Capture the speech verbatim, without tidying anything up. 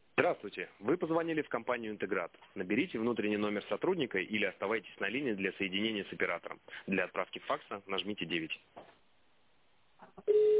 Здравствуйте. Вы позвонили в компанию «Интеграт». Наберите внутренний номер сотрудника или оставайтесь на линии для соединения с оператором. Для отправки факса нажмите девять.